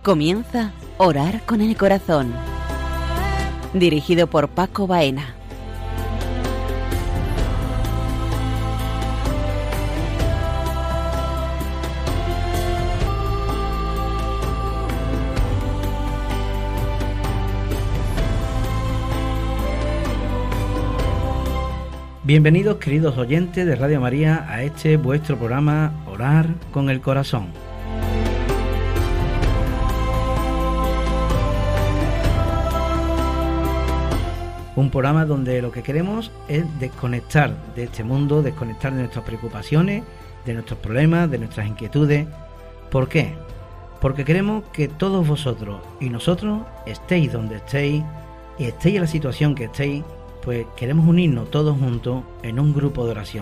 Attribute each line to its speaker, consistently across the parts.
Speaker 1: Comienza Orar con el Corazón, dirigido por Paco Baena.
Speaker 2: Bienvenidos, queridos oyentes de Radio María, a este vuestro programa Orar con el Corazón. Un programa donde lo que queremos es desconectar de este mundo, desconectar de nuestras preocupaciones, de nuestros problemas, de nuestras inquietudes. ¿Por qué? Porque queremos que todos vosotros y nosotros estéis donde estéis y estéis en la situación que estéis, pues queremos unirnos todos juntos en un grupo de oración.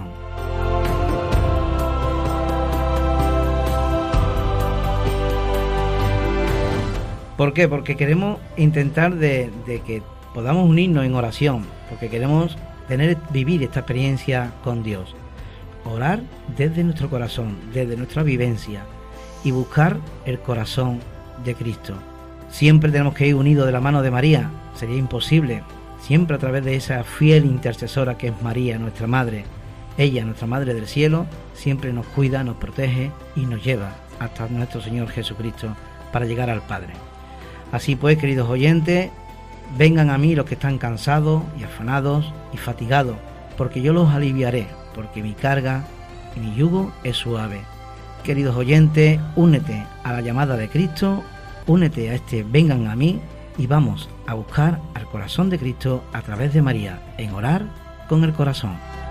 Speaker 2: ¿Por qué? Porque queremos intentar de que podamos unirnos en oración, porque queremos vivir esta experiencia con Dios. Orar desde nuestro corazón, desde nuestra vivencia y buscar el corazón de Cristo. Siempre tenemos que ir unidos de la mano de María, sería imposible. Siempre a través de esa fiel intercesora que es María, nuestra Madre. Ella, nuestra Madre del Cielo, siempre nos cuida, nos protege y nos lleva hasta nuestro Señor Jesucristo para llegar al Padre. Así pues, queridos oyentes, vengan a mí los que están cansados y afanados y fatigados, porque yo los aliviaré, porque mi carga y mi yugo es suave. Queridos oyentes, únete a la llamada de Cristo, únete a este vengan a mí y vamos a buscar al corazón de Cristo a través de María, en Orar con el Corazón.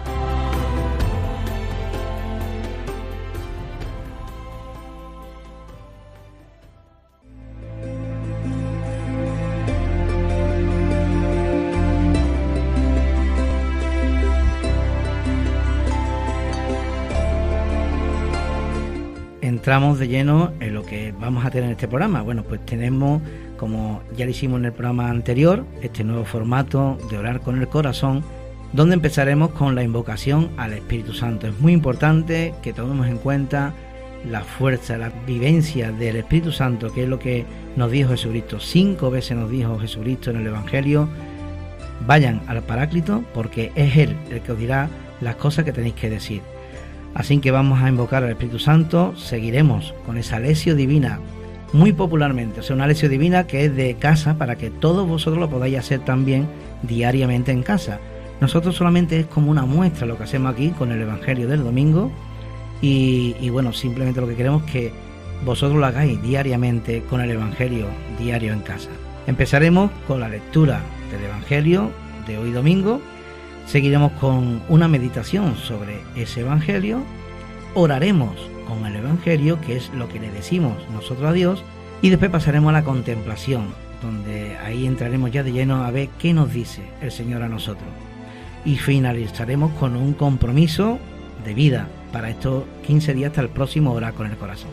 Speaker 2: Entramos de lleno en lo que vamos a tener en este programa. Bueno, pues tenemos, como ya lo hicimos en el programa anterior, este nuevo formato de Orar con el Corazón, donde empezaremos con la invocación al Espíritu Santo. Es muy importante que tomemos en cuenta la fuerza, la vivencia del Espíritu Santo, que es lo que nos dijo Jesucristo. 5 veces nos dijo Jesucristo en el Evangelio: vayan al Paráclito, porque es Él el que os dirá las cosas que tenéis que decir. Así que vamos a invocar al Espíritu Santo, seguiremos con esa lección divina, muy popularmente, o sea, una lección divina que es de casa, para que todos vosotros lo podáis hacer también diariamente en casa. Nosotros solamente es como una muestra lo que hacemos aquí con el Evangelio del domingo y bueno, simplemente lo que queremos es que vosotros lo hagáis diariamente con el Evangelio diario en casa. Empezaremos con la lectura del Evangelio de hoy domingo. Seguiremos con una meditación sobre ese Evangelio, oraremos con el Evangelio, que es lo que le decimos nosotros a Dios, y después pasaremos a la contemplación, donde ahí entraremos ya de lleno a ver qué nos dice el Señor a nosotros. Y finalizaremos con un compromiso de vida para estos 15 días hasta el próximo Orar con el Corazón.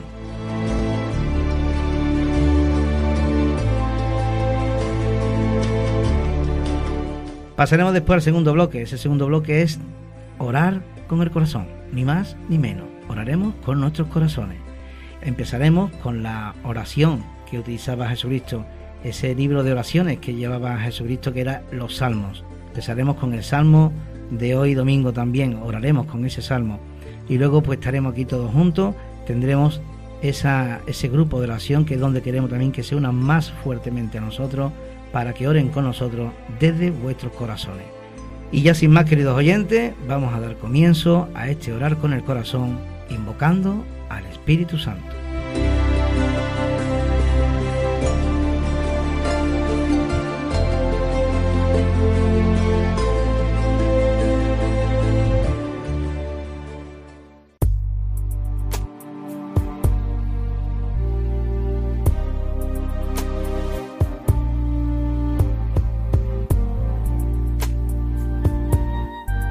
Speaker 2: Pasaremos después al segundo bloque. Ese segundo bloque es Orar con el Corazón, ni más ni menos. Oraremos con nuestros corazones. Empezaremos con la oración que utilizaba Jesucristo, ese libro de oraciones que llevaba Jesucristo, que era los Salmos. Empezaremos con el Salmo de hoy domingo también, oraremos con ese Salmo. Y luego pues estaremos aquí todos juntos, tendremos ese grupo de oración, que es donde queremos también que se unan más fuertemente a nosotros, para que oren con nosotros desde vuestros corazones. Y ya sin más, queridos oyentes, vamos a dar comienzo a este Orar con el Corazón, invocando al Espíritu Santo.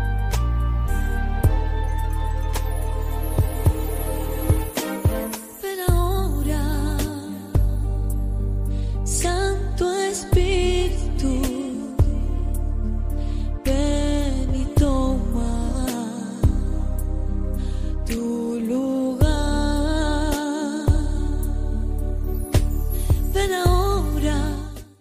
Speaker 3: Pero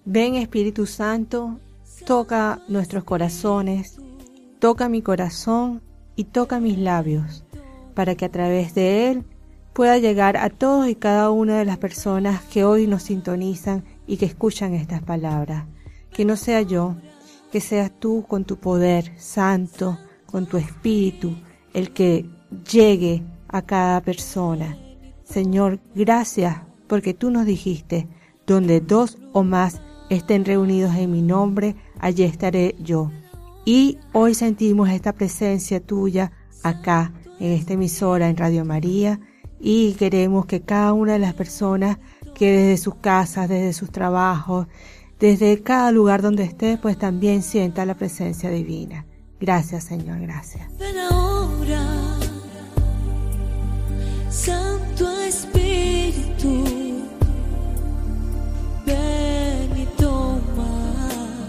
Speaker 3: Ven, Espíritu Santo, toca nuestros corazones, toca mi corazón y toca mis labios, para que a través de él pueda llegar a todos y cada una de las personas que hoy nos sintonizan y que escuchan estas palabras. Que no sea yo, que seas tú con tu poder santo, con tu espíritu, el que llegue a cada persona. Señor, gracias porque tú nos dijiste, donde 2 o más estén reunidos en mi nombre, allí estaré yo. Y hoy sentimos esta presencia tuya acá, en esta emisora, en Radio María, y queremos que cada una de las personas que desde sus casas, desde sus trabajos, desde cada lugar donde esté, pues también sienta la presencia divina. Gracias, Señor, gracias.
Speaker 4: Ven ahora, Santo Espíritu, ven y toma.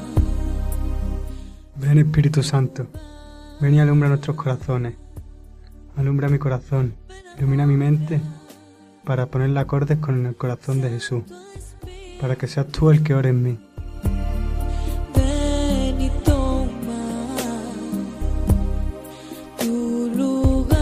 Speaker 5: Ven, Espíritu Santo, ven y alumbra nuestros corazones. Alumbra mi corazón, ilumina mi mente para ponerle acordes con el corazón de Jesús, para que seas tú el que ore en mí.
Speaker 4: Ven y toma tu lugar.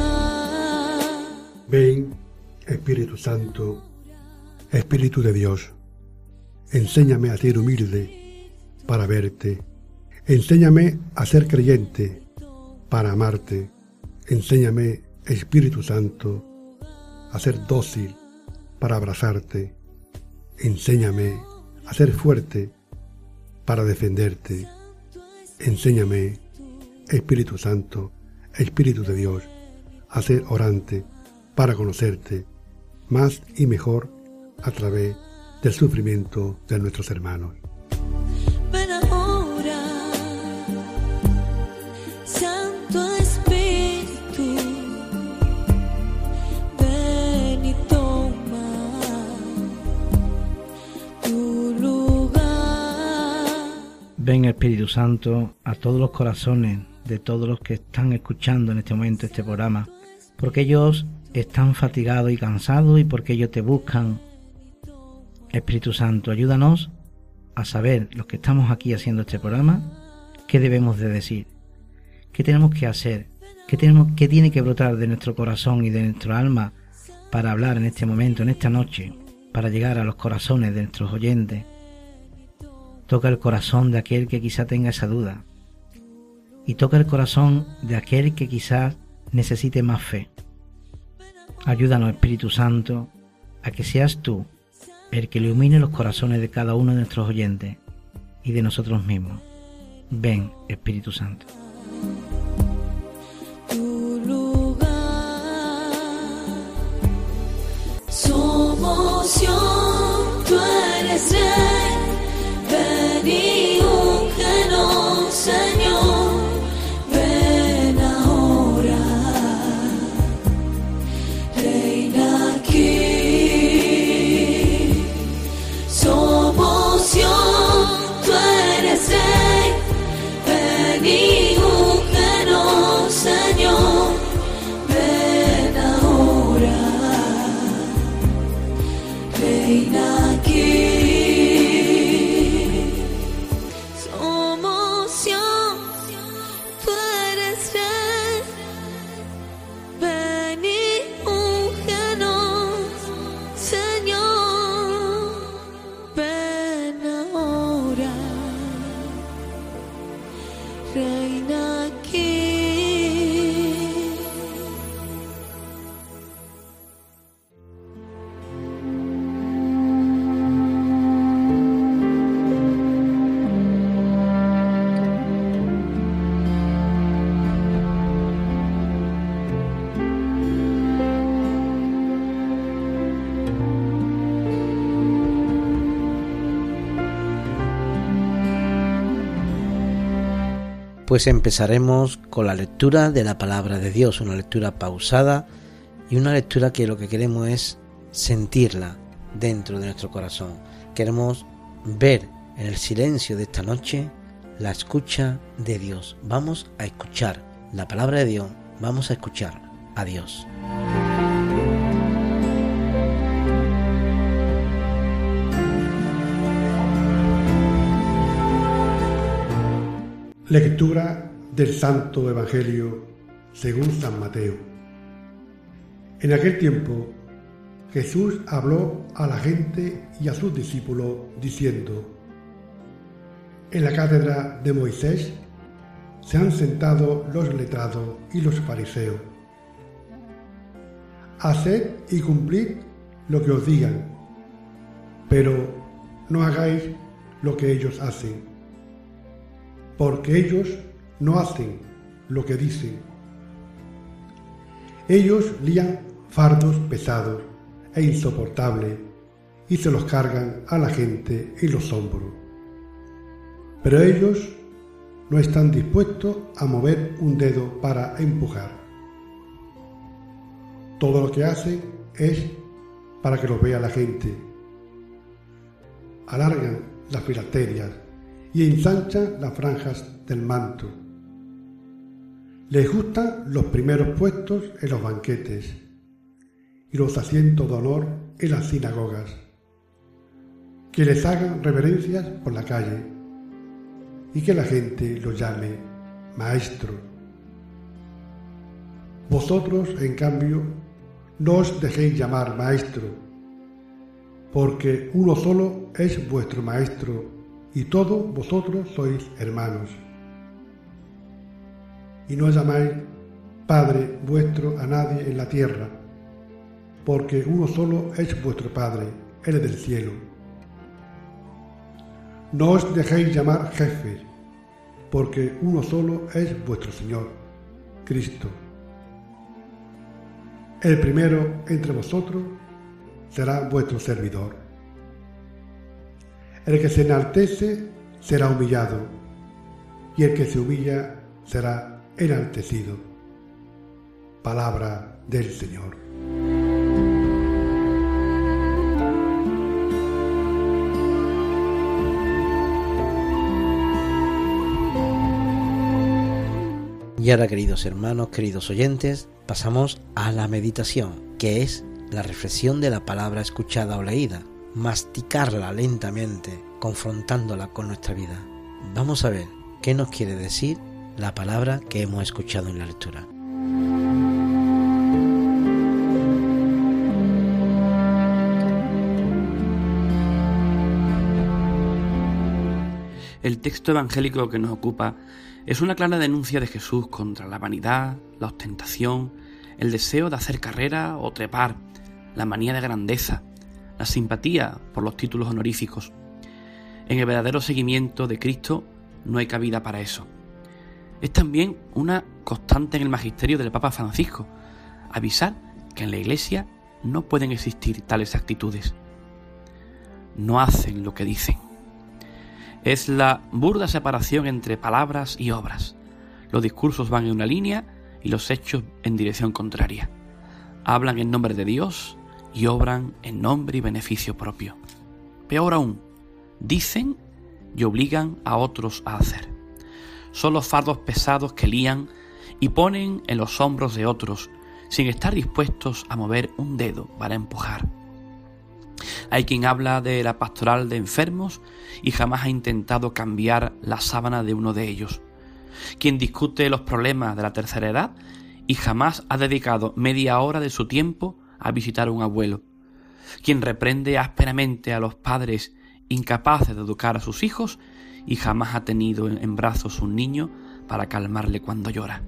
Speaker 6: Ven, Espíritu Santo, Espíritu de Dios, enséñame a ser humilde para verte, enséñame a ser creyente para amarte, enséñame, Espíritu Santo, a ser dócil para abrazarte, enséñame a ser fuerte para defenderte, enséñame, Espíritu Santo, Espíritu de Dios, a ser orante para conocerte más y mejor a través del sufrimiento de nuestros hermanos.
Speaker 4: Ven ahora, Santo Espíritu, ven y toma tu lugar.
Speaker 2: Ven, Espíritu Santo, a todos los corazones de todos los que están escuchando en este momento este programa, porque ellos están fatigados y cansados y porque ellos te buscan. Espíritu Santo, ayúdanos a saber, los que estamos aquí haciendo este programa, qué debemos de decir, qué tenemos que hacer, qué tiene que brotar de nuestro corazón y de nuestro alma para hablar en este momento, en esta noche, para llegar a los corazones de nuestros oyentes. Toca el corazón de aquel que quizá tenga esa duda y toca el corazón de aquel que quizás necesite más fe. Ayúdanos, Espíritu Santo, a que seas tú el que ilumine los corazones de cada uno de nuestros oyentes y de nosotros mismos. Ven, Espíritu Santo.
Speaker 4: Tu lugar. Somos yo, tú eres Rey, ven y úngenos, Señor, ven ahora, reina aquí. Somos yo, tú eres Rey, ven y úngenos, Señor, ven ahora, reina aquí. Somos yo, tú eres Rey, ven y úngenos, Señor, ven ahora, reina aquí.
Speaker 2: Pues empezaremos con la lectura de la palabra de Dios, una lectura pausada y una lectura que lo que queremos es sentirla dentro de nuestro corazón. Queremos ver en el silencio de esta noche la escucha de Dios. Vamos a escuchar la palabra de Dios, vamos a escuchar a Dios.
Speaker 6: Lectura del Santo Evangelio según San Mateo. En aquel tiempo, Jesús habló a la gente y a sus discípulos diciendo: En la cátedra de Moisés se han sentado los letrados y los fariseos. Haced y cumplid lo que os digan, pero no hagáis lo que ellos hacen, porque ellos no hacen lo que dicen. Ellos lían fardos pesados e insoportables y se los cargan a la gente en los hombros. Pero ellos no están dispuestos a mover un dedo para empujar. Todo lo que hacen es para que los vea la gente. Alargan las filacterias y ensanchan las franjas del manto. Les gustan los primeros puestos en los banquetes y los asientos de honor en las sinagogas. Que les hagan reverencias por la calle y que la gente los llame maestro. Vosotros, en cambio, no os dejéis llamar maestro, porque uno solo es vuestro maestro y todos vosotros sois hermanos. Y no llamáis Padre vuestro a nadie en la tierra, porque uno solo es vuestro Padre, el del cielo. No os dejéis llamar jefes, porque uno solo es vuestro Señor, Cristo. El primero entre vosotros será vuestro servidor. El que se enaltece será humillado, y el que se humilla será enaltecido. Palabra del Señor.
Speaker 2: Y ahora, queridos hermanos, queridos oyentes, pasamos a la meditación, que es la reflexión de la palabra escuchada o leída, masticarla lentamente, confrontándola con nuestra vida. Vamos a ver qué nos quiere decir la palabra que hemos escuchado en la lectura.
Speaker 7: El texto evangélico que nos ocupa es una clara denuncia de Jesús contra la vanidad, la ostentación, el deseo de hacer carrera o trepar, la manía de grandeza, la simpatía por los títulos honoríficos. En el verdadero seguimiento de Cristo no hay cabida para eso. Es también una constante en el magisterio del Papa Francisco, avisar que en la Iglesia no pueden existir tales actitudes. No hacen lo que dicen. Es la burda separación entre palabras y obras. Los discursos van en una línea y los hechos en dirección contraria. Hablan en nombre de Dios y obran en nombre y beneficio propio. Peor aún, dicen y obligan a otros a hacer. Son los fardos pesados que lían y ponen en los hombros de otros sin estar dispuestos a mover un dedo para empujar. Hay quien habla de la pastoral de enfermos y jamás ha intentado cambiar la sábana de uno de ellos. Quien discute los problemas de la tercera edad y jamás ha dedicado media hora de su tiempo a visitar a un abuelo. Quien reprende ásperamente a los padres incapaces de educar a sus hijos y jamás ha tenido en brazos un niño para calmarle cuando llora.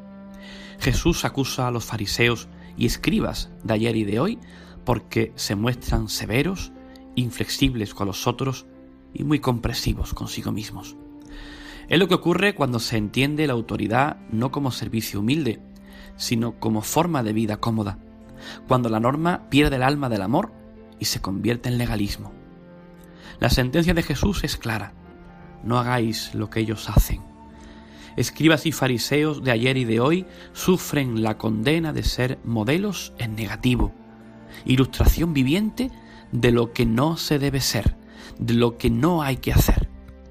Speaker 7: Jesús acusa a los fariseos y escribas de ayer y de hoy porque se muestran severos, inflexibles con los otros y muy comprensivos consigo mismos. Es lo que ocurre cuando se entiende la autoridad no como servicio humilde, sino como forma de vida cómoda, cuando la norma pierde el alma del amor y se convierte en legalismo. La sentencia de Jesús es clara: no hagáis lo que ellos hacen. Escribas y fariseos de ayer y de hoy sufren la condena de ser modelos en negativo, ilustración viviente de lo que no se debe ser, de lo que no hay que hacer.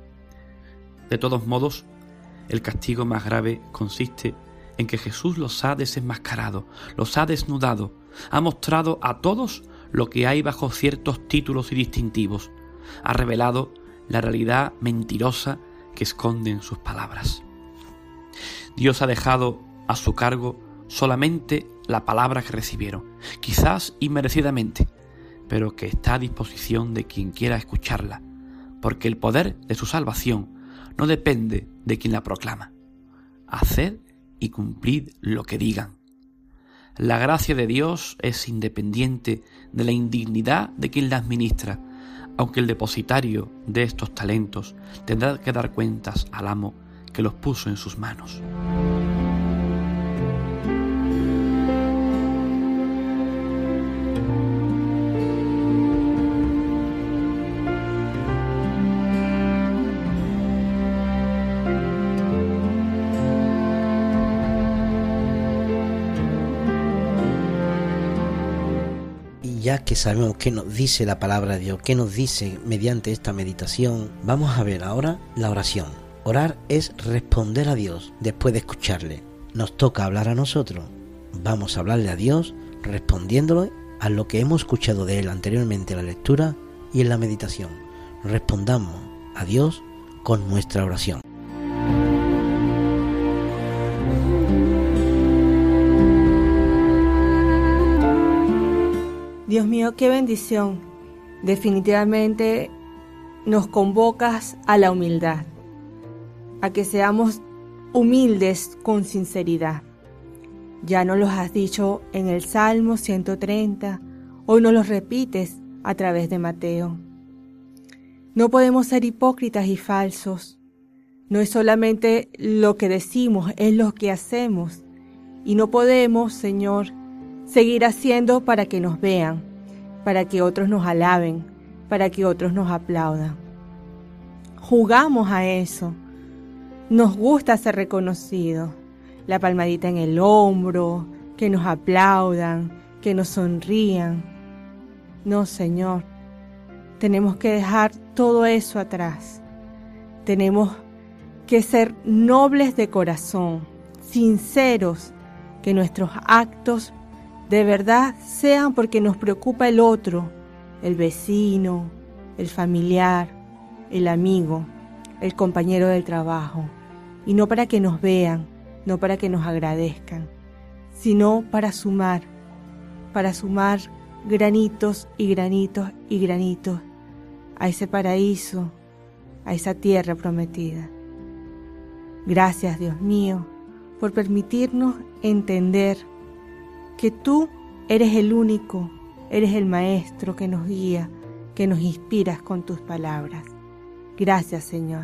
Speaker 7: De todos modos, el castigo más grave consiste en que Jesús los ha desenmascarado, los ha desnudado, ha mostrado a todos lo que hay bajo ciertos títulos y distintivos, ha revelado la realidad mentirosa que esconden sus palabras. Dios ha dejado a su cargo solamente la palabra que recibieron, quizás inmerecidamente, pero que está a disposición de quien quiera escucharla, porque el poder de su salvación no depende de quien la proclama. Haced y cumplid lo que digan. La gracia de Dios es independiente de la indignidad de quien la administra, aunque el depositario de estos talentos tendrá que dar cuentas al amo que los puso en sus manos.
Speaker 8: Ya que sabemos qué nos dice la palabra de Dios, qué nos dice mediante esta meditación, vamos a ver ahora la oración. Orar es responder a Dios después de escucharle. Nos toca hablar a nosotros. Vamos a hablarle a Dios respondiéndole a lo que hemos escuchado de Él anteriormente en la lectura y en la meditación. Respondamos a Dios con nuestra oración.
Speaker 3: Dios mío, qué bendición. Definitivamente nos convocas a la humildad, a que seamos humildes con sinceridad. Ya nos los has dicho en el Salmo 130, hoy nos los repites a través de Mateo. No podemos ser hipócritas y falsos. No es solamente lo que decimos, es lo que hacemos. Y no podemos, Señor, seguir haciendo para que nos vean, para que otros nos alaben, para que otros nos aplaudan. Jugamos a eso. Nos gusta ser reconocidos. La palmadita en el hombro, que nos aplaudan, que nos sonrían. No, Señor. Tenemos que dejar todo eso atrás. Tenemos que ser nobles de corazón, sinceros, que nuestros actos de verdad sean porque nos preocupa el otro, el vecino, el familiar, el amigo, el compañero del trabajo, y no para que nos vean, no para que nos agradezcan, sino para sumar granitos y granitos y granitos a ese paraíso, a esa tierra prometida. Gracias, Dios mío, por permitirnos entender que tú eres el único, eres el maestro que nos guía, que nos inspiras con tus palabras. Gracias, Señor.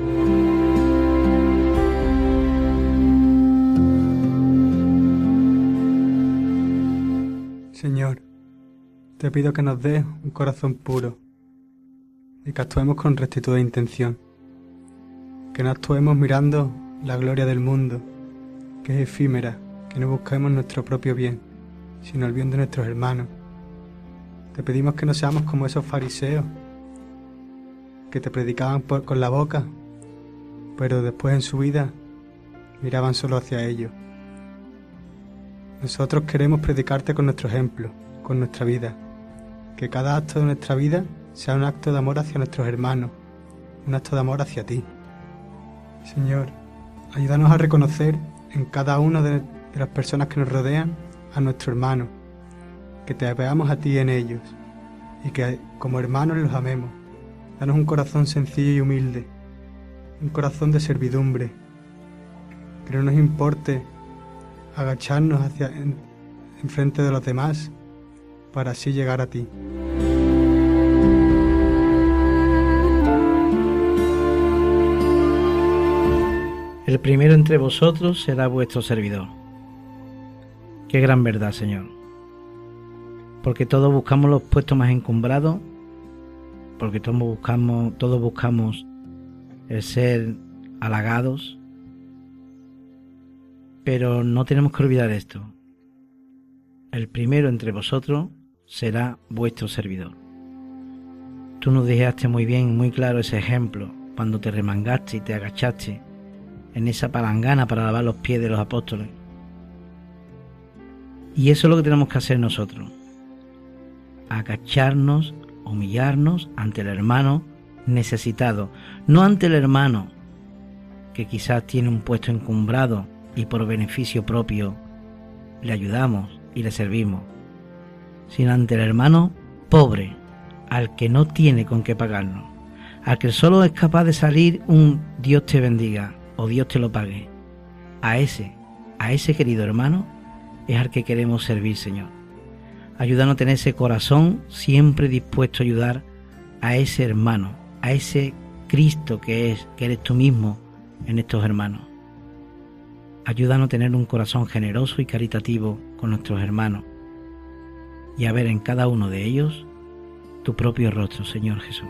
Speaker 5: Señor, te pido que nos des un corazón puro y que actuemos con rectitud de intención, que no actuemos mirando la gloria del mundo, que es efímera, que no busquemos nuestro propio bien, sino el bien de nuestros hermanos. Te pedimos que no seamos como esos fariseos que te predicaban con la boca, pero después en su vida miraban solo hacia ellos. Nosotros queremos predicarte con nuestro ejemplo, con nuestra vida, que cada acto de nuestra vida sea un acto de amor hacia nuestros hermanos, un acto de amor hacia ti. Señor, ayúdanos a reconocer en cada uno de las personas que nos rodean a nuestro hermano, que te veamos a ti en ellos y que como hermanos los amemos. Danos un corazón sencillo y humilde, un corazón de servidumbre, que no nos importe agacharnos en frente de los demás para así llegar a ti.
Speaker 2: El primero entre vosotros será vuestro servidor. Qué gran verdad, Señor. Porque todos buscamos los puestos más encumbrados, porque todos buscamos el ser halagados, pero no tenemos que olvidar esto. El primero entre vosotros será vuestro servidor. Tú nos dejaste muy bien, muy claro ese ejemplo, cuando te remangaste y te agachaste en esa palangana para lavar los pies de los apóstoles. Y eso es lo que tenemos que hacer nosotros. Agacharnos, humillarnos ante el hermano necesitado, no ante el hermano que quizás tiene un puesto encumbrado y por beneficio propio le ayudamos y le servimos, sino ante el hermano pobre, al que no tiene con qué pagarnos, al que solo es capaz de salir un Dios te bendiga o Dios te lo pague. A ese querido hermano es al que queremos servir, Señor. Ayúdanos a tener ese corazón siempre dispuesto a ayudar a ese hermano, a ese Cristo que eres tú mismo en estos hermanos. Ayúdanos a tener un corazón generoso y caritativo con nuestros hermanos y a ver en cada uno de ellos tu propio rostro, Señor Jesús.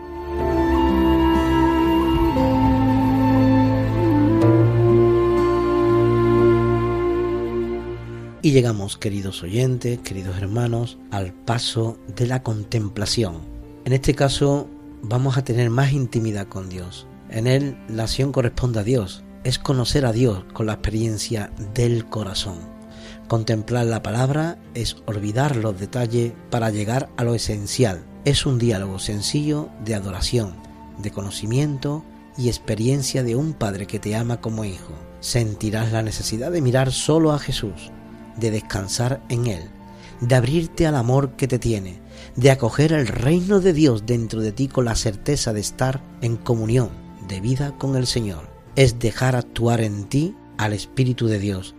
Speaker 8: Y llegamos, queridos oyentes, queridos hermanos, al paso de la contemplación. En este caso vamos a tener más intimidad con Dios. En él la acción corresponde a Dios. Es conocer a Dios con la experiencia del corazón. Contemplar la palabra es olvidar los detalles para llegar a lo esencial. Es un diálogo sencillo de adoración, de conocimiento y experiencia de un Padre que te ama como hijo. Sentirás la necesidad de mirar solo a Jesús, de descansar en Él, de abrirte al amor que te tiene, de acoger el reino de Dios dentro de ti con la certeza de estar en comunión de vida con el Señor. Es dejar actuar en ti al Espíritu de Dios.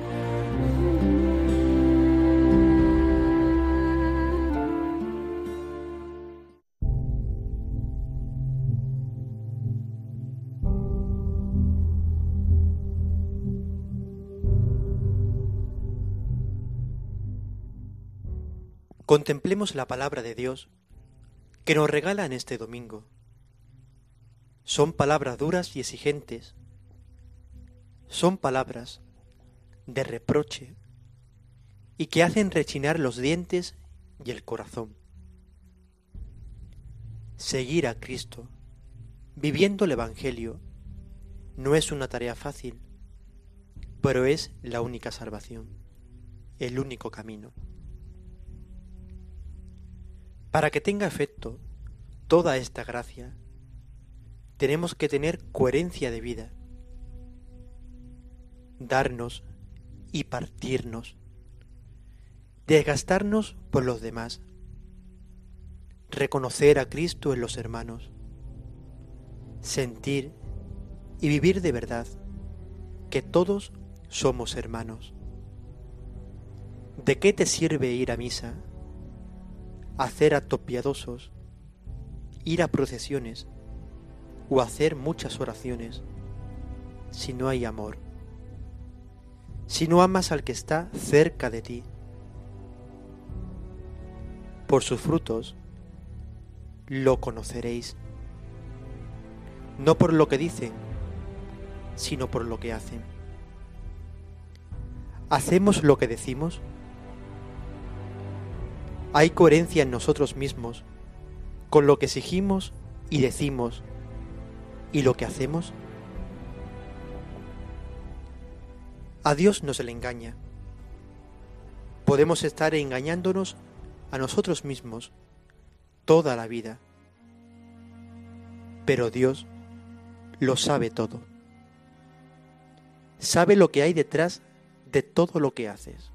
Speaker 9: Contemplemos la palabra de Dios que nos regala en este domingo. Son palabras duras y exigentes. Son palabras de reproche y que hacen rechinar los dientes y el corazón. Seguir a Cristo, viviendo el Evangelio, no es una tarea fácil, pero es la única salvación, el único camino. Para que tenga efecto toda esta gracia, tenemos que tener coherencia de vida, darnos y partirnos, desgastarnos por los demás, reconocer a Cristo en los hermanos, sentir y vivir de verdad que todos somos hermanos. ¿De qué te sirve ir a misa, hacer actos piadosos, ir a procesiones o hacer muchas oraciones si no hay amor? Si no amas al que está cerca de ti. Por sus frutos lo conoceréis, no por lo que dicen, sino por lo que hacen. ¿Hacemos lo que decimos? ¿Hay coherencia en nosotros mismos con lo que exigimos y decimos y lo que hacemos? A Dios no se le engaña. Podemos estar engañándonos a nosotros mismos toda la vida, pero Dios lo sabe todo. Sabe lo que hay detrás de todo lo que haces.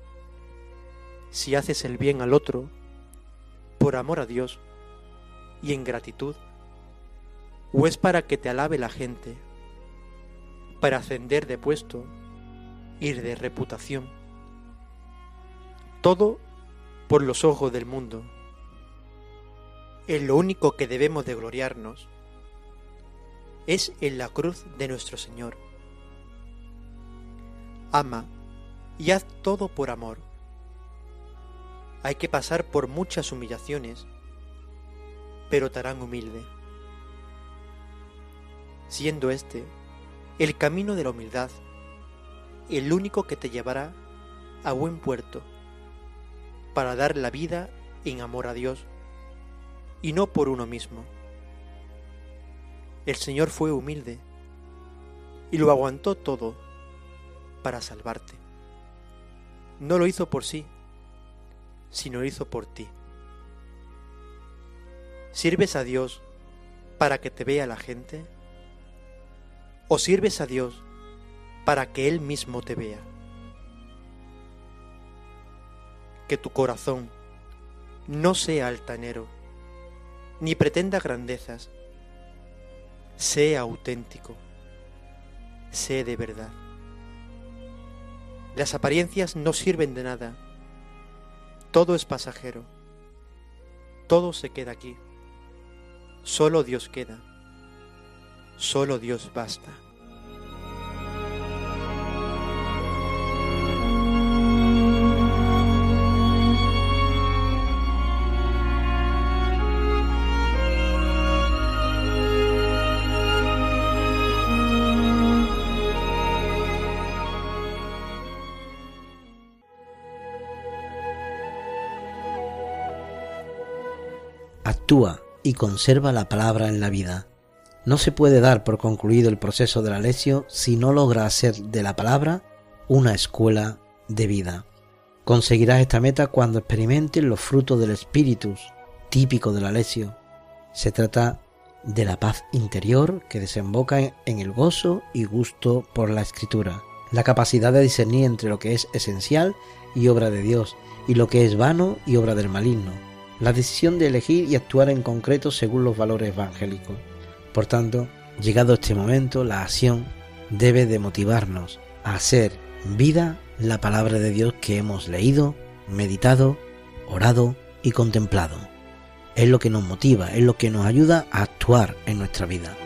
Speaker 9: Si haces el bien al otro, por amor a Dios y en gratitud, o es para que te alabe la gente, para ascender de puesto, ir de reputación, todo por los ojos del mundo. En lo único que debemos de gloriarnos es en la cruz de nuestro Señor. Ama y haz todo por amor. Hay que pasar por muchas humillaciones, pero te harán humilde. Siendo este el camino de la humildad, el único que te llevará a buen puerto, para dar la vida en amor a Dios y no por uno mismo. El Señor fue humilde y lo aguantó todo para salvarte. No lo hizo por sí, sino lo hizo por ti. ¿Sirves a Dios para que te vea la gente? o sirves a Dios para que Él mismo te vea. Que tu corazón no sea altanero, ni pretenda grandezas. Sé auténtico, sé de verdad. Las apariencias no sirven de nada. Todo es pasajero. Todo se queda aquí. Solo Dios queda. Solo Dios basta.
Speaker 8: Actúa y conserva la palabra en la vida. No se puede dar por concluido el proceso de la lección si no logra hacer de la palabra una escuela de vida. Conseguirás esta meta cuando experimentes los frutos del espíritu típico de la lección. Se trata de la paz interior que desemboca en el gozo y gusto por la escritura, la capacidad de discernir entre lo que es esencial y obra de Dios y lo que es vano y obra del maligno, la decisión de elegir y actuar en concreto según los valores evangélicos. Por tanto, llegado este momento, la acción debe de motivarnos a hacer vida la palabra de Dios que hemos leído, meditado, orado y contemplado. Es lo que nos motiva, es lo que nos ayuda a actuar en nuestra vida.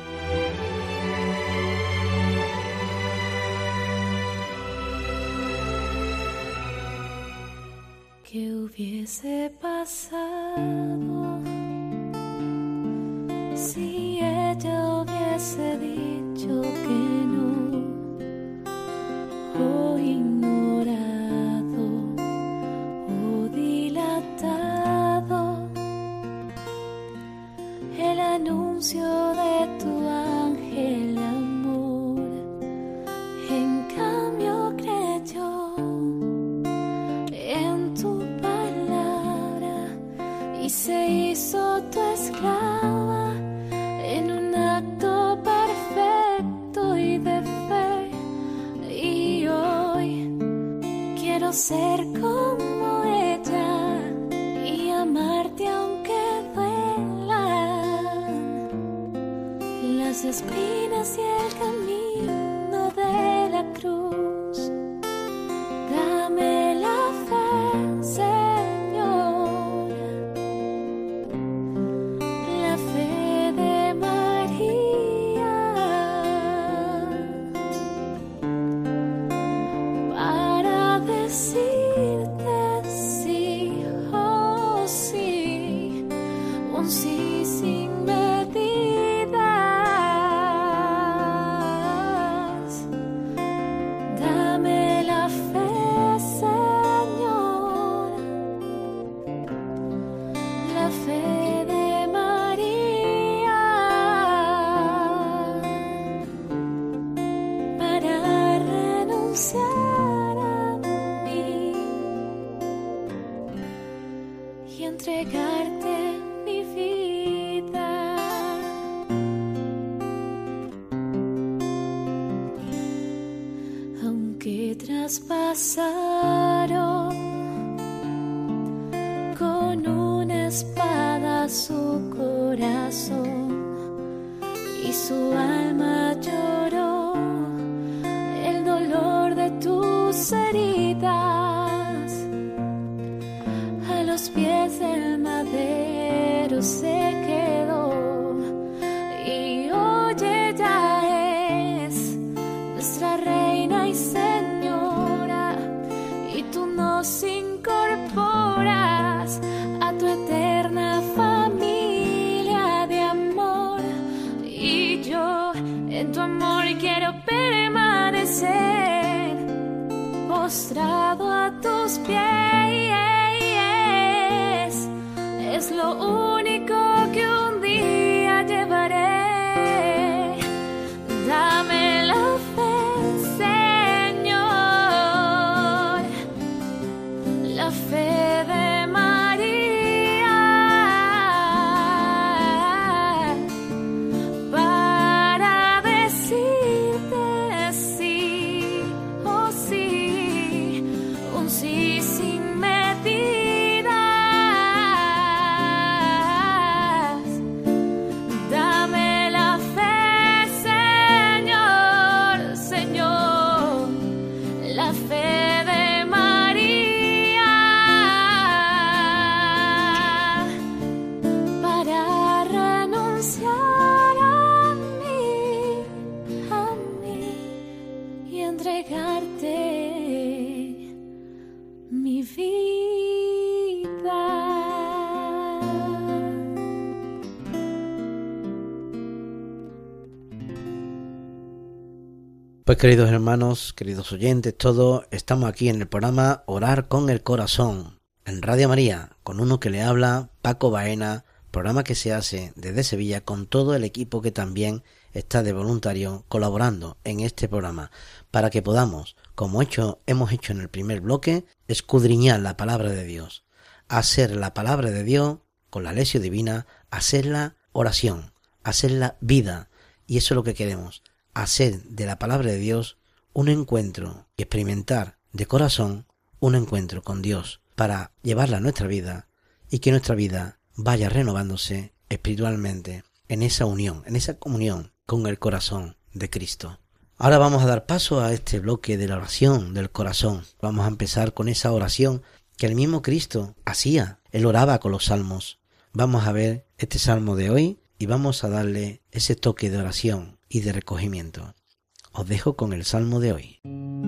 Speaker 4: ¿Qué hubiese pasado si ella hubiese dicho que no, o ignorado o dilatado el anuncio de tu ángel amor? En cambio creyó en tu palabra y se hizo tu esclava en un acto perfecto y de fe. Y hoy quiero ser como ella y amarte aunque duelan las espinas y el camino de la cruz. Dame la fe, Señor, la fe de María, para decirte sí, oh sí, un sí sin medidas. Dame la fe, Señor, la fe de María, para renunciar a mí y entregarte mi vida. Aunque traspasaron con una espada su corazón y su alma lloró el dolor de tus heridas, a los pies del madero se quedó. Y hoy ella es nuestra reina y señora, y tú nos incorporas a tu eterna familia de amor. Y yo en tu amor quiero permanecer postrado a tus pies. Es lo único que un día llevaré. Dame la fe, Señor, la fe de María, para decir
Speaker 8: Pues queridos hermanos, queridos oyentes, todos, estamos aquí en el programa Orar con el Corazón, en Radio María, con uno que le habla, Paco Baena, programa que se hace desde Sevilla con todo el equipo que también está de voluntario colaborando en este programa, para que podamos, como hemos hecho en el primer bloque, escudriñar la palabra de Dios, hacer la palabra de Dios con la lección divina, hacerla oración, hacerla vida, y eso es lo que queremos, hacer de la palabra de Dios un encuentro y experimentar de corazón un encuentro con Dios para llevarla a nuestra vida y que nuestra vida vaya renovándose espiritualmente en esa unión, en esa comunión con el corazón de Cristo. Ahora vamos a dar paso a este bloque de la oración del corazón. Vamos a empezar con esa oración que el mismo Cristo hacía. Él oraba con los salmos. Vamos a ver este salmo de hoy y vamos a darle ese toque de oración y de recogimiento. Os dejo con el salmo de hoy.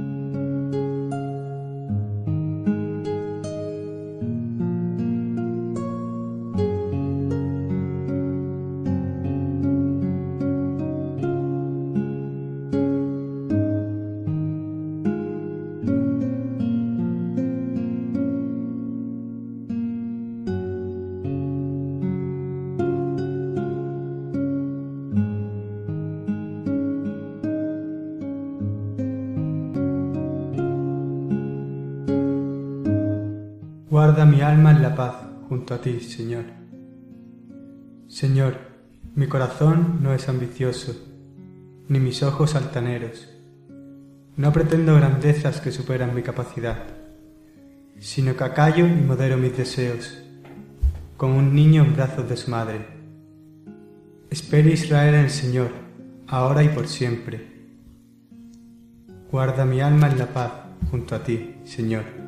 Speaker 5: Guarda mi alma en la paz junto a ti, Señor. Señor, mi corazón no es ambicioso, ni mis ojos altaneros. No pretendo grandezas que superan mi capacidad, sino que acallo y modero mis deseos, como un niño en brazos de su madre. Espere Israel en el Señor, ahora y por siempre. Guarda mi alma en la paz junto a ti, Señor.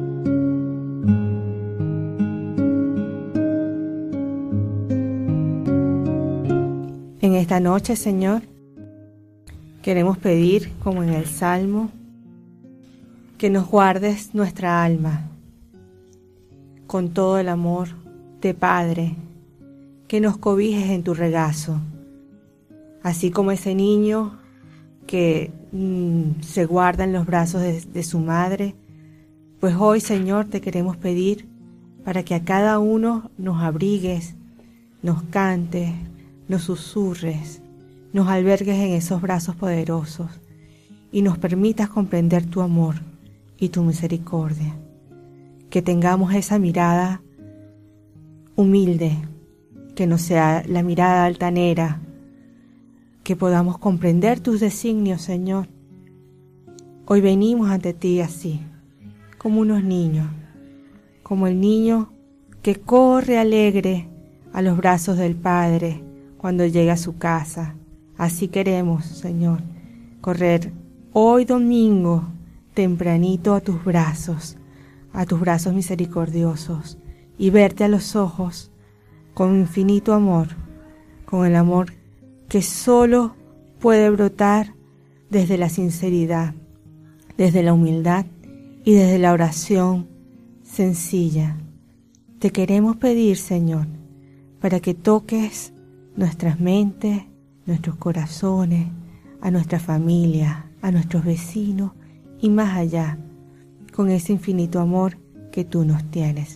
Speaker 3: En esta noche, Señor, queremos pedir, como en el Salmo, que nos guardes nuestra alma con todo el amor de Padre, que nos cobijes en tu regazo, así como ese niño que se guarda en los brazos de su madre. Pues hoy, Señor, te queremos pedir para que a cada uno nos abrigues, nos cantes, nos susurres, nos albergues en esos brazos poderosos y nos permitas comprender tu amor y tu misericordia. Que tengamos esa mirada humilde, que no sea la mirada altanera, que podamos comprender tus designios, Señor. Hoy venimos ante ti así, como unos niños, como el niño que corre alegre a los brazos del Padre cuando llega a su casa. Así queremos, Señor, correr hoy domingo tempranito a tus brazos misericordiosos, y verte a los ojos con infinito amor, con el amor que solo puede brotar desde la sinceridad, desde la humildad y desde la oración sencilla. Te queremos pedir, Señor, para que toques nuestras mentes, nuestros corazones, a nuestra familia, a nuestros vecinos y más allá, con ese infinito amor que tú nos tienes.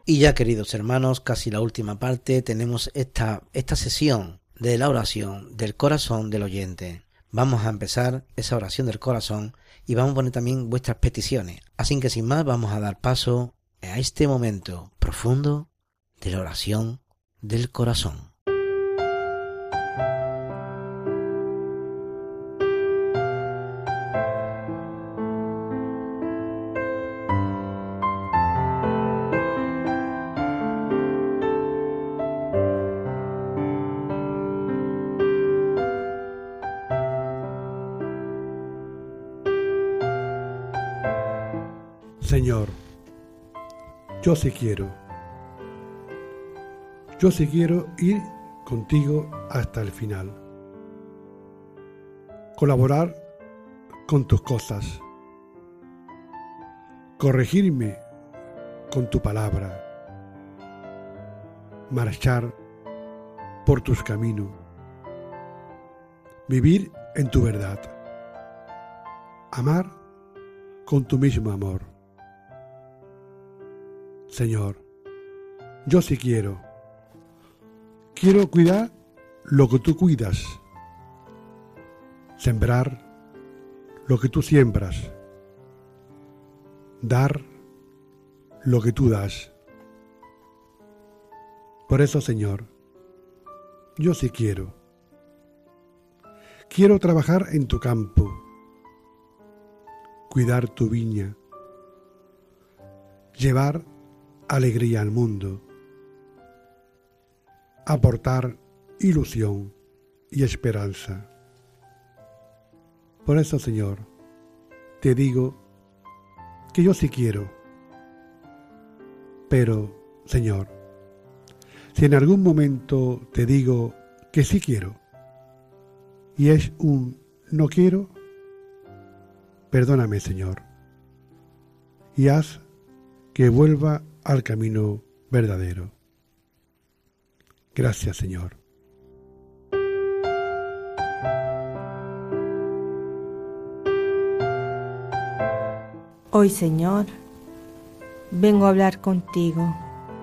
Speaker 8: Y ya, queridos hermanos, casi la última parte, tenemos esta sesión de la oración del corazón del oyente. Vamos a empezar esa oración del corazón y vamos a poner también vuestras peticiones. Así que sin más vamos a dar paso a este momento profundo de la oración del corazón.
Speaker 6: Señor, yo sí quiero ir contigo hasta el final, colaborar con tus cosas, corregirme con tu palabra, marchar por tus caminos, vivir en tu verdad, amar con tu mismo amor. Señor, yo sí quiero cuidar lo que tú cuidas, sembrar lo que tú siembras, dar lo que tú das. Por eso, Señor, yo sí quiero trabajar en tu campo, cuidar tu viña, llevar alegría al mundo, aportar ilusión y esperanza. Por eso, Señor, te digo que yo sí quiero. Pero, Señor, si en algún momento te digo que sí quiero y es un no quiero, perdóname, Señor, y haz que vuelva al camino verdadero. Gracias, Señor.
Speaker 3: Hoy, Señor, vengo a hablar contigo,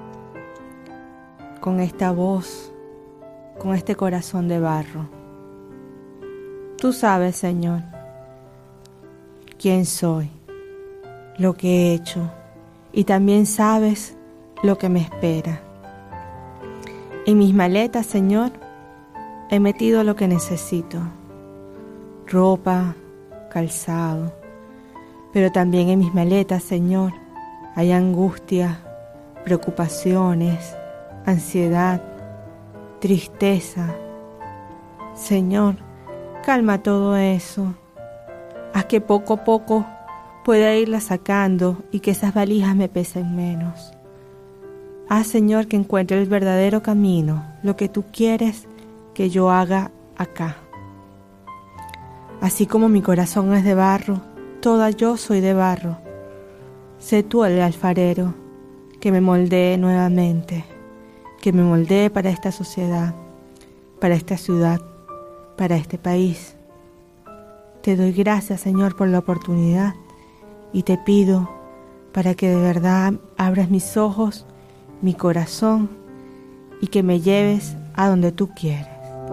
Speaker 3: con esta voz, con este corazón de barro. Tú sabes, Señor, quién soy, lo que he hecho, y también sabes lo que me espera. En mis maletas, Señor, he metido lo que necesito: ropa, calzado. Pero también en mis maletas, Señor, hay angustia, preocupaciones, ansiedad, tristeza. Señor, calma todo eso. Haz que poco a poco pueda irla sacando y que esas valijas me pesen menos. Haz, Señor, que encuentre el verdadero camino, lo que tú quieres que yo haga acá. Así como mi corazón es de barro, toda yo soy de barro. Sé tú el alfarero, que me moldee nuevamente, que me moldee para esta sociedad, para esta ciudad, para este país. Te doy gracias, Señor, por la oportunidad y te pido para que de verdad abras mis ojos, mi corazón y que me lleves a donde tú quieres.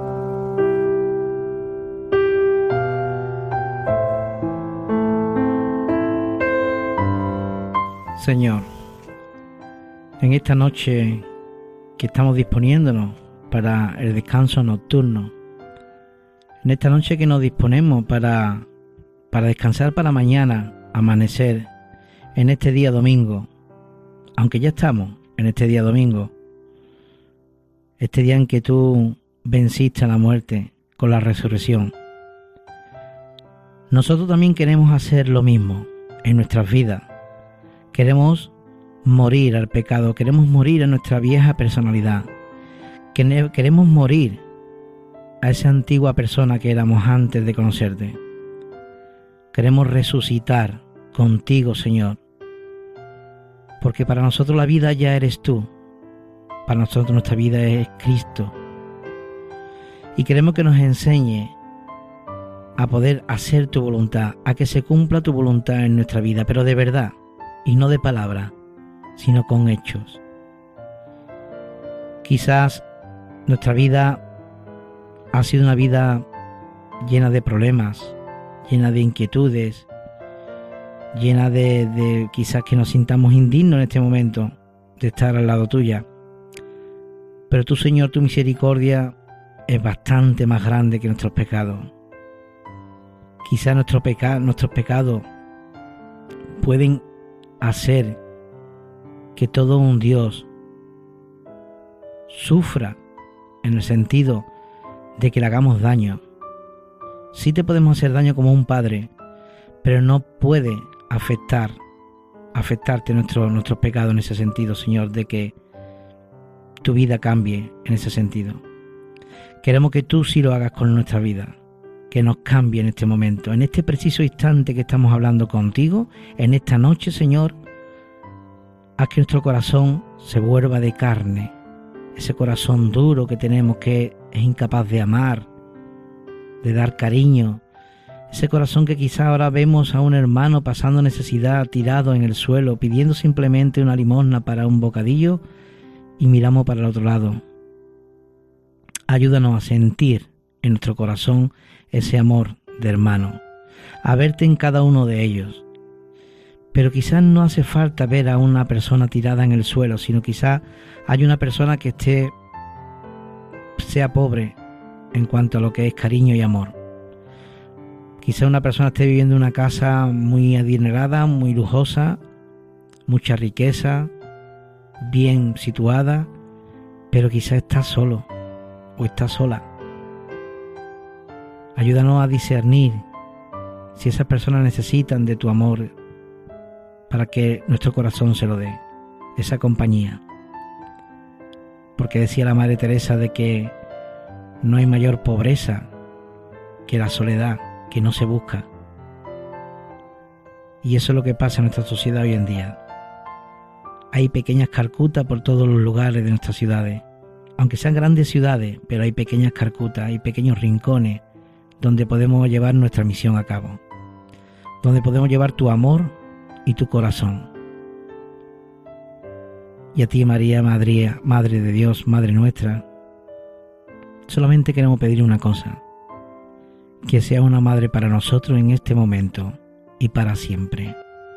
Speaker 2: Señor, en esta noche que estamos disponiéndonos para el descanso nocturno, en esta noche que nos disponemos para descansar para mañana, amanecer, en este día domingo, aunque ya estamos en este día domingo, este día en que tú venciste a la muerte con la resurrección, nosotros también queremos hacer lo mismo en nuestras vidas. Queremos morir al pecado, queremos morir a nuestra vieja personalidad, queremos morir a esa antigua persona que éramos antes de conocerte. Queremos resucitar contigo, Señor, porque para nosotros la vida ya eres tú, para nosotros nuestra vida es Cristo, y queremos que nos enseñe a poder hacer tu voluntad, a que se cumpla tu voluntad en nuestra vida, pero de verdad, y no de palabra, sino con hechos. Quizás nuestra vida ha sido una vida llena de problemas, llena de inquietudes, llena de quizás que nos sintamos indignos en este momento de estar al lado tuya. Pero tú, Señor, tu misericordia es bastante más grande que nuestros pecados. Quizás nuestros pecados pueden hacer que todo un Dios sufra en el sentido de que le hagamos daño. Sí te podemos hacer daño como un padre, pero no puede afectarte nuestros pecados en ese sentido, Señor, de que tu vida cambie en ese sentido. Queremos que tú sí lo hagas con nuestra vida, que nos cambie en este momento, en este preciso instante que estamos hablando contigo, en esta noche, Señor. Haz que nuestro corazón se vuelva de carne, ese corazón duro que tenemos que es incapaz de amar, de dar cariño, ese corazón que quizá ahora vemos a un hermano pasando necesidad, tirado en el suelo, pidiendo simplemente una limosna para un bocadillo y miramos para el otro lado. Ayúdanos a sentir en nuestro corazón ese amor de hermano, a verte en cada uno de ellos. Pero quizás no hace falta ver a una persona tirada en el suelo, sino quizás hay una persona que sea pobre en cuanto a lo que es cariño y amor. Quizá una persona esté viviendo en una casa muy adinerada, muy lujosa, mucha riqueza, bien situada, pero quizá está solo o está sola. Ayúdanos a discernir si esas personas necesitan de tu amor para que nuestro corazón se lo dé, esa compañía. Porque decía la Madre Teresa de que no hay mayor pobreza que la soledad, que no se busca. Y eso es lo que pasa en nuestra sociedad hoy en día. Hay pequeñas Calcutas por todos los lugares de nuestras ciudades. Aunque sean grandes ciudades, pero hay pequeñas Calcutas, hay pequeños rincones donde podemos llevar nuestra misión a cabo. Donde podemos llevar tu amor y tu corazón. Y a ti, María, Madre de Dios, Madre nuestra, solamente queremos pedir una cosa: que sea una madre para nosotros en este momento y para siempre.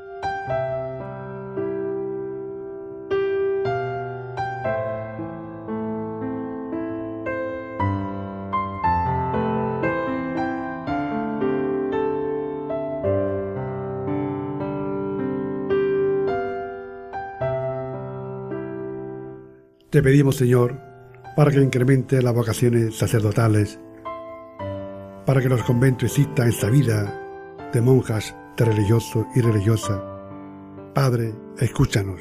Speaker 6: Te pedimos, Señor, para que incremente las vocaciones sacerdotales, para que los conventos existan esta vida de monjas, de religiosos y religiosas. Padre, escúchanos.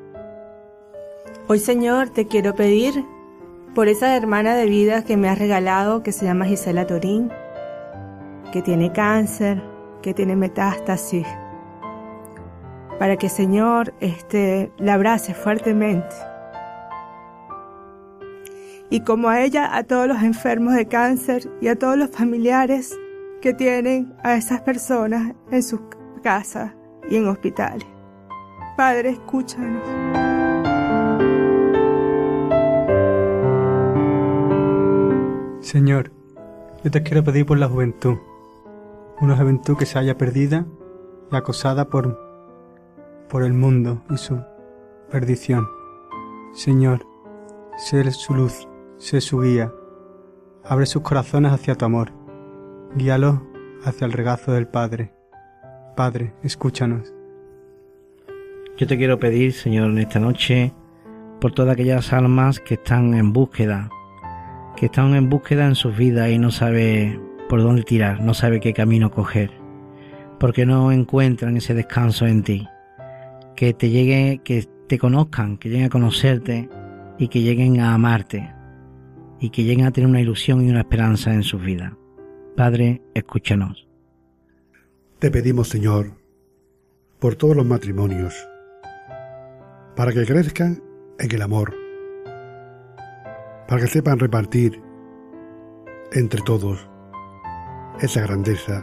Speaker 3: Hoy, Señor, te quiero pedir por esa hermana de vida que me has regalado, que se llama Gisela Torín, que tiene cáncer, que tiene metástasis, para que, Señor, la abrace fuertemente. Y como a ella, a todos los enfermos de cáncer y a todos los familiares que tienen a esas personas en sus casas y en hospitales. Padre, escúchanos.
Speaker 5: Señor, yo te quiero pedir por la juventud, una juventud que se haya perdida y acosada por el mundo y su perdición. Señor, sé su luz, sé su guía, abre sus corazones hacia tu amor, guíalos hacia el regazo del Padre. Padre, escúchanos.
Speaker 2: Yo te quiero pedir, Señor, en esta noche, por todas aquellas almas que están en búsqueda en sus vidas y no sabe por dónde tirar, no sabe qué camino coger, porque no encuentran ese descanso en ti. Que te conozcan, que lleguen a conocerte y que lleguen a amarte y que lleguen a tener una ilusión y una esperanza en sus vidas. Padre, escúchanos.
Speaker 6: Te pedimos, Señor, por todos los matrimonios, para que crezcan en el amor, para que sepan repartir entre todos esa grandeza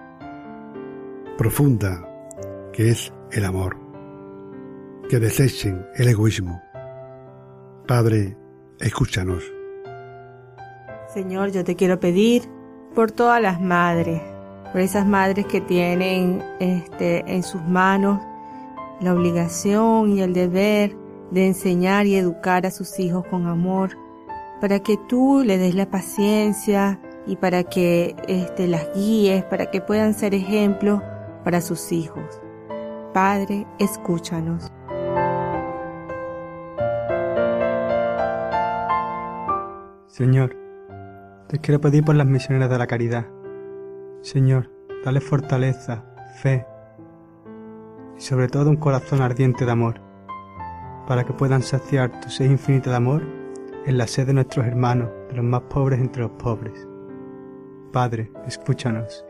Speaker 6: profunda que es el amor, que desechen el egoísmo. Padre, escúchanos.
Speaker 3: Señor, yo te quiero pedir por todas las madres, por esas madres que tienen en sus manos la obligación y el deber de enseñar y educar a sus hijos con amor, para que tú le des la paciencia y para que las guíes, para que puedan ser ejemplos para sus hijos. Padre, escúchanos.
Speaker 5: Señor, te quiero pedir por las misioneras de la caridad. Señor, dale fortaleza, fe y sobre todo un corazón ardiente de amor, para que puedan saciar tu sed infinita de amor en la sed de nuestros hermanos, de los más pobres entre los pobres. Padre, escúchanos.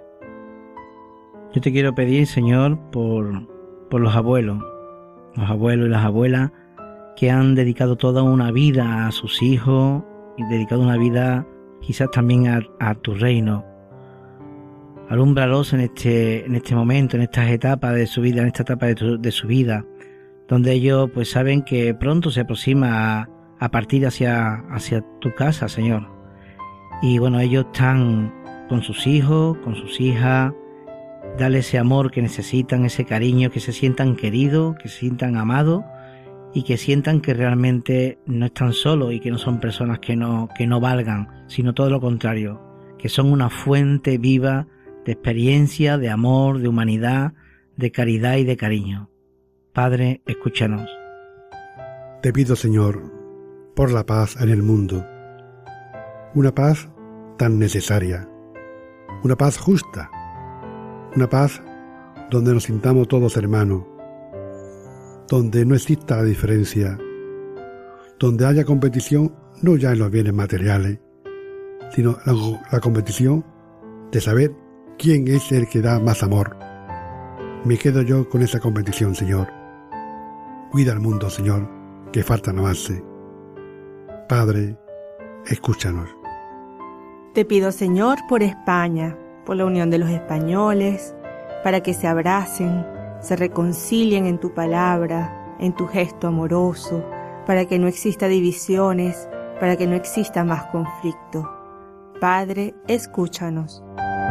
Speaker 2: Yo te quiero pedir, Señor, por los abuelos y las abuelas que han dedicado toda una vida a sus hijos y dedicado una vida quizás también a tu reino. Alúmbralos en este momento, en estas etapas de su vida, en esta etapa de su vida, donde ellos pues saben que pronto se aproxima a partir hacia tu casa, Señor. Y bueno, ellos están con sus hijos, con sus hijas. Dale ese amor que necesitan, ese cariño, que se sientan queridos, que se sientan amados y que sientan que realmente no están solos y que no son personas que no valgan, sino todo lo contrario, que son una fuente viva de experiencia, de amor, de humanidad, de caridad y de cariño. Padre, escúchanos.
Speaker 6: Te pido, Señor, por la paz en el mundo, una paz tan necesaria, una paz justa, una paz donde nos sintamos todos hermanos, donde no exista la diferencia, donde haya competición no ya en los bienes materiales, sino la competición de saber quién es el que da más amor. Me quedo yo con esa competición, Señor. Cuida al mundo, Señor, que falta no hace. Padre, escúchanos.
Speaker 3: Te pido, Señor, por España, por la unión de los españoles, para que se abracen, se reconcilien en tu palabra, en tu gesto amoroso, para que no exista divisiones, para que no exista más conflicto. Padre, escúchanos.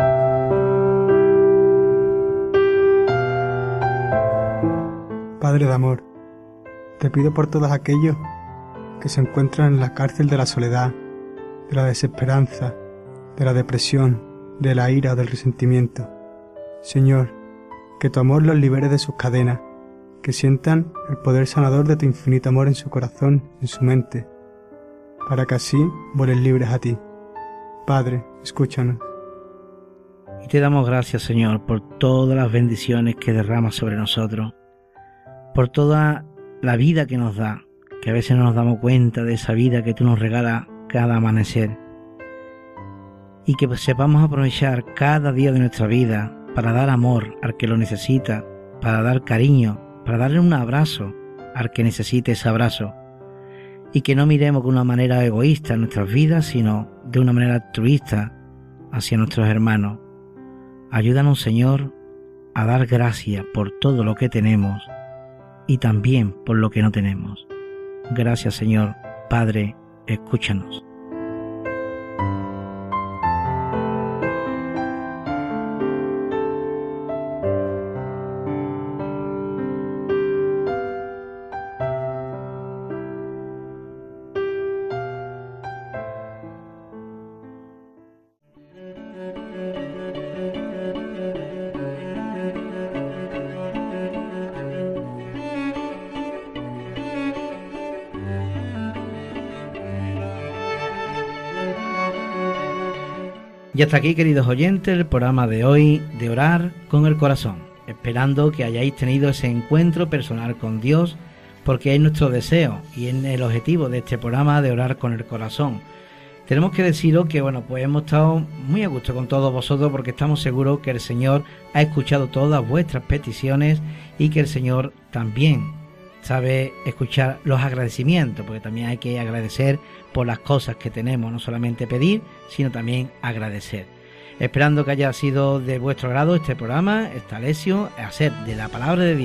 Speaker 5: Padre de amor, te pido por todos aquellos que se encuentran en la cárcel de la soledad, de la desesperanza, de la depresión, de la ira o del resentimiento. Señor, que tu amor los libere de sus cadenas, que sientan el poder sanador de tu infinito amor en su corazón, en su mente, para que así vuelen libres a ti. Padre, escúchanos.
Speaker 2: Y te damos gracias, Señor, por todas las bendiciones que derramas sobre nosotros, por toda la vida que nos da, que a veces no nos damos cuenta de esa vida que tú nos regalas cada amanecer, y que sepamos aprovechar cada día de nuestra vida para dar amor al que lo necesita, para dar cariño, para darle un abrazo al que necesite ese abrazo, y que no miremos de una manera egoísta en nuestras vidas, sino de una manera altruista hacia nuestros hermanos. Ayúdanos, Señor, a dar gracias por todo lo que tenemos y también por lo que no tenemos. Gracias, Señor. Padre, escúchanos. Y hasta aquí, queridos oyentes, el programa de hoy de Orar con el Corazón, esperando que hayáis tenido ese encuentro personal con Dios, porque es nuestro deseo y es el objetivo de este programa de Orar con el Corazón. Tenemos que deciros que pues hemos estado muy a gusto con todos vosotros, porque estamos seguros que el Señor ha escuchado todas vuestras peticiones y que el Señor también sabe escuchar los agradecimientos, porque también hay que agradecer por las cosas que tenemos, no solamente pedir, sino también agradecer. Esperando que haya sido de vuestro agrado este programa, esta lección, hacer de la palabra de Dios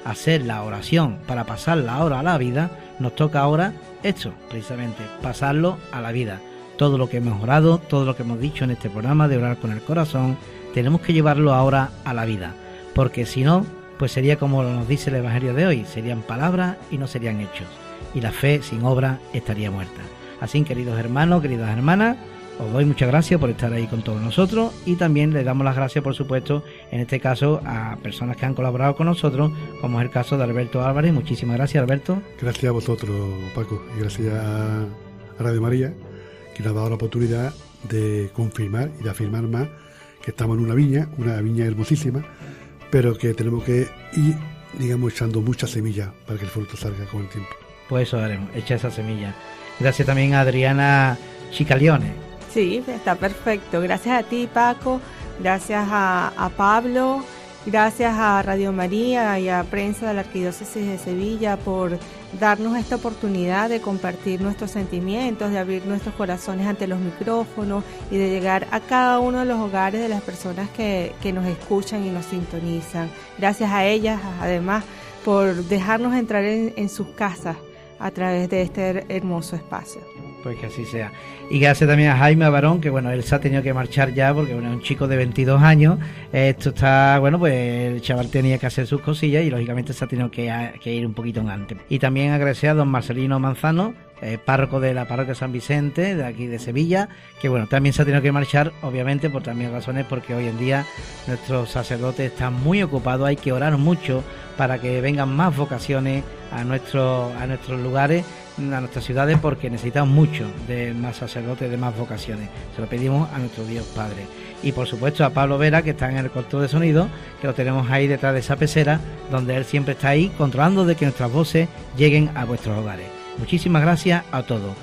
Speaker 2: hacer la oración para pasarla ahora a la vida, nos toca ahora esto, precisamente, pasarlo a la vida. Todo lo que hemos orado, todo lo que hemos dicho en este programa de orar con el corazón, tenemos que llevarlo ahora a la vida, porque si no, pues sería como nos dice el Evangelio de hoy, serían palabras y no serían hechos, y la fe sin obra estaría muerta. Así, queridos hermanos, queridas hermanas, os doy muchas gracias por estar ahí con todos nosotros y también les damos las gracias, por supuesto, en este caso a personas que han colaborado con nosotros, como es el caso de Alberto Álvarez. Muchísimas gracias, Alberto.
Speaker 6: Gracias a vosotros, Paco, y gracias a Radio María, que nos ha dado la oportunidad de confirmar y de afirmar más que estamos en una viña hermosísima, pero que tenemos que ir, digamos, echando muchas semillas para que el fruto salga con el tiempo.
Speaker 2: Pues eso haremos, echa esa semilla. Gracias también a Adriana Chicalione.
Speaker 3: Sí, está perfecto. Gracias a ti, Paco. Gracias a Pablo. Gracias a Radio María y a Prensa de la Arquidiócesis de Sevilla por darnos esta oportunidad de compartir nuestros sentimientos, de abrir nuestros corazones ante los micrófonos y de llegar a cada uno de los hogares de las personas que nos escuchan y nos sintonizan. Gracias a ellas, además, por dejarnos entrar en sus casas a través de este hermoso espacio.
Speaker 2: Pues que así sea. Y gracias también a Jaime Barón, que bueno, él se ha tenido que marchar ya porque bueno, es un chico de 22 años. Esto está, bueno, pues el chaval tenía que hacer sus cosillas y lógicamente se ha tenido que ir un poquito antes. Y también agradecer a don Marcelino Manzano, párroco de la parroquia San Vicente, de aquí de Sevilla, que bueno, también se ha tenido que marchar, obviamente, por también razones, porque hoy en día nuestros sacerdotes están muy ocupados, hay que orar mucho para que vengan más vocaciones a nuestros lugares, a nuestras ciudades, porque necesitamos mucho de más sacerdotes, de más vocaciones. Se lo pedimos a nuestro Dios Padre. Y por supuesto a Pablo Vera, que está en el control de sonido, que lo tenemos ahí detrás de esa pecera, donde él siempre está ahí controlando de que nuestras voces lleguen a vuestros hogares. Muchísimas gracias a todos.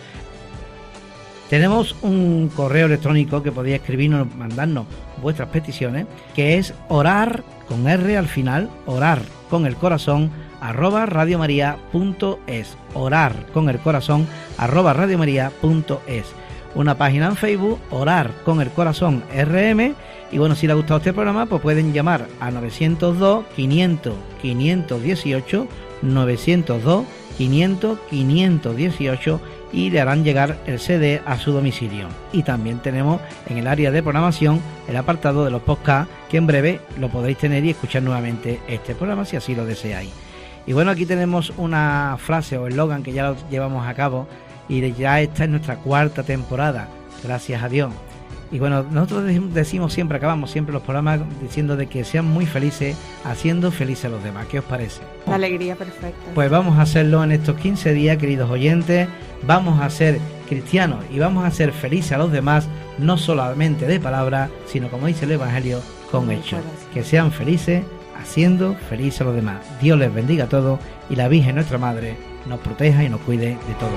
Speaker 2: Tenemos un correo electrónico que podéis escribirnos, mandarnos vuestras peticiones, que es orar con R al final, orar con el corazón @radiomaria.es, orar con el corazón @radiomaria.es, una página en Facebook, Orar con el Corazón RM. Y bueno, si les ha gustado este programa, pues pueden llamar a 902 500 518, 902 500 518 y le harán llegar el CD a su domicilio. Y también tenemos en el área de programación el apartado de los podcasts, que en breve lo podréis tener y escuchar nuevamente este programa si así lo deseáis. Y bueno, aquí tenemos una frase o eslogan que ya lo llevamos a cabo y ya esta es nuestra 4ª temporada, gracias a Dios. Y bueno, nosotros decimos siempre, acabamos siempre los programas diciendo de que sean muy felices, haciendo felices a los demás. ¿Qué os parece?
Speaker 3: La alegría perfecta.
Speaker 2: Pues vamos a hacerlo en estos 15 días, queridos oyentes. Vamos a ser cristianos y vamos a ser felices a los demás, no solamente de palabra, sino como dice el Evangelio, con hechos. Que sean felices, haciendo felices a los demás. Dios les bendiga a todos y la Virgen, nuestra Madre, nos proteja y nos cuide de todo.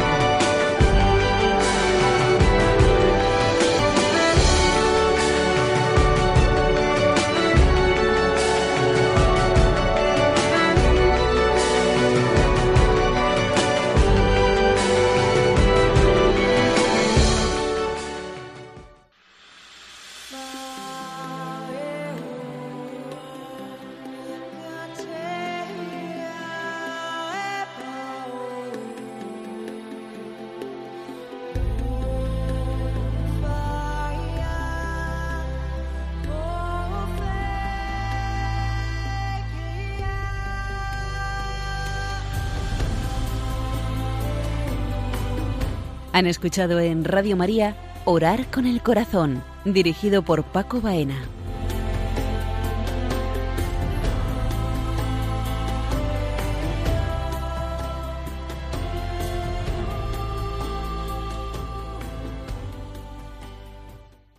Speaker 1: Han escuchado en Radio María Orar con el Corazón, dirigido por Paco Baena.